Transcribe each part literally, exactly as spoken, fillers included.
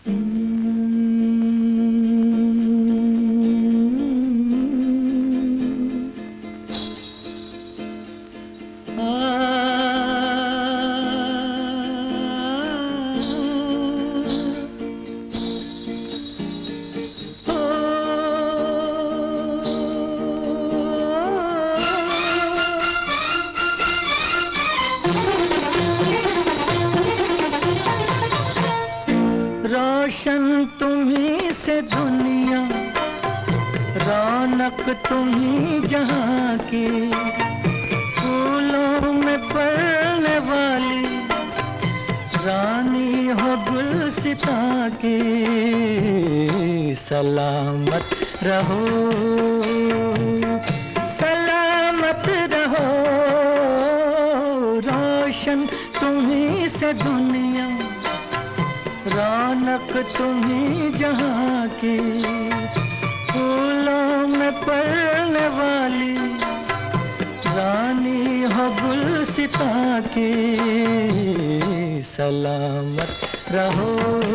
रोशन तुम्ही से दुनिया, रौनक तुम्ही जहाँ की, फूलों में पड़ने वाली रानी हो गुलसिता की। सलामत रहो, सलामत रहो, रोशन तुम्ही से दुनिया, रौनक तुम्ही जहाँ की, फूलों में पड़ने वाली रानी हो गुलसिता की। सलामत रहो,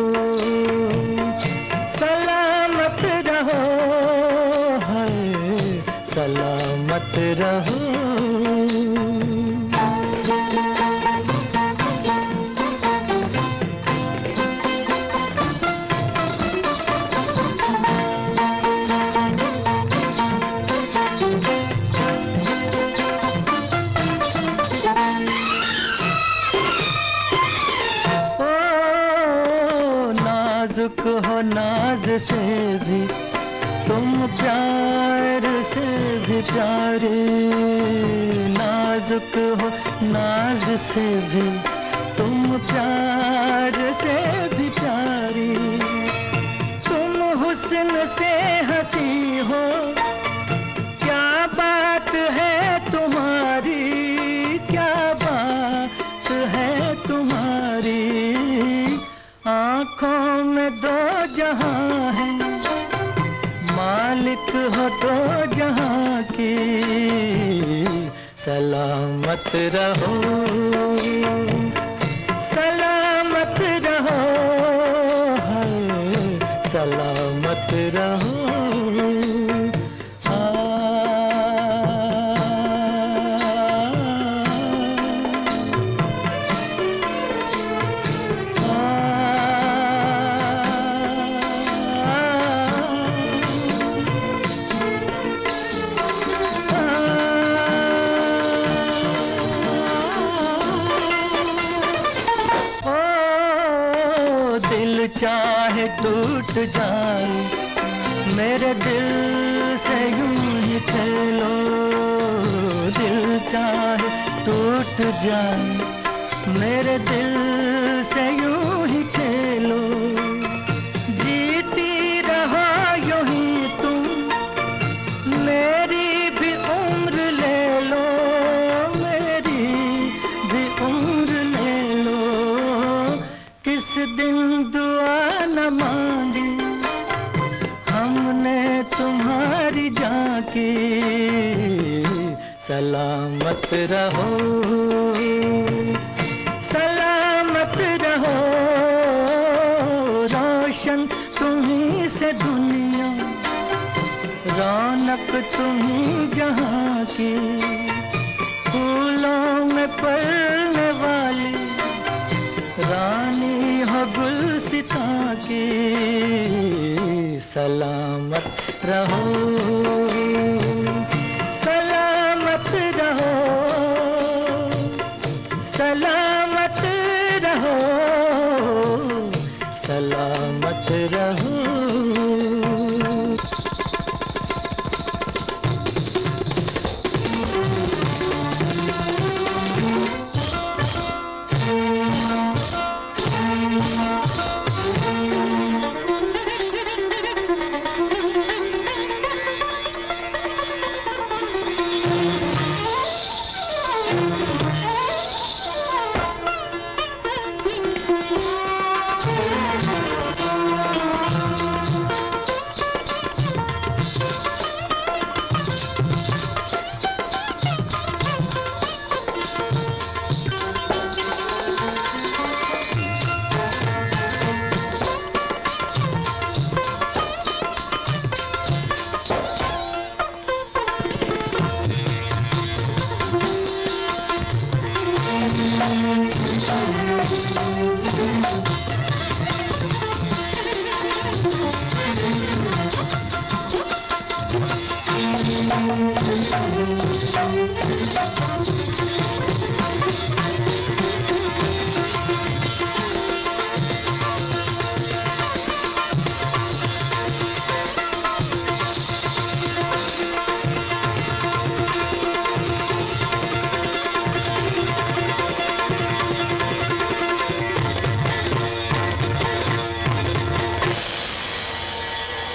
सलामत रहो, है सलामत रहो। नाजुक हो नाज से भी तुम प्यार से भी प्यारे, नाजुक हो नाज से भी तुम प्यार से भी प्यारी। तुम हुस्न से हंसी हो, क्या बात है तुम्हारी, क्या बात है तुम्हारी। आँखों में दो जहां है, मालिक हो दो जहां की। सलामत रहो, सलामत रहो, है सलामत रहो। चाहे टूट जाए मेरे दिल से यूं ही खेलो, दिल चाहे टूट जाए मेरे दिल से यूं ही खेलो। जीती रहो यूं ही तुम, मेरी भी उम्र ले लो, मेरी भी उम्र ले लो। किस दिन न मांगी हमने तुम्हारी जाके। सलामत रहो, सलामत रहो, रोशन तुम्ही से दुनिया, रौनक तुम्ही जहाँ की, फूलों में पड़ने वाली रानी हो गुलसिता की। सलामत रहो, सलामत रहो, सलामत रहो, सलामत रहो।